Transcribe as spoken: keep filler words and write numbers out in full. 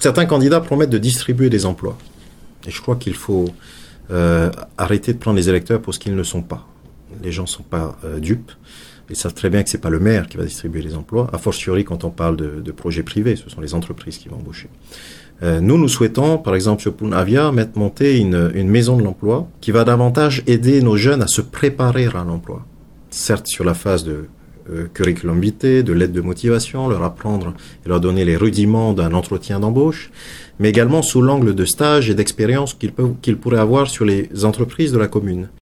certains candidats promettent de distribuer des emplois. Et je crois qu'il faut euh, arrêter de prendre les électeurs pour ce qu'ils ne sont pas. Les gens ne sont pas euh, dupes. Ils savent très bien que c'est pas le maire qui va distribuer les emplois, a fortiori quand on parle de, de projets privés, ce sont les entreprises qui vont embaucher. Euh, nous, nous souhaitons, par exemple sur Poun Avia, mettre monter une, une maison de l'emploi qui va davantage aider nos jeunes à se préparer à l'emploi. Certes sur la phase de euh, curriculum vitae, de l'aide de motivation, leur apprendre et leur donner les rudiments d'un entretien d'embauche, mais également sous l'angle de stage et d'expérience qu'ils peuvent, qu'ils pourraient avoir sur les entreprises de la commune.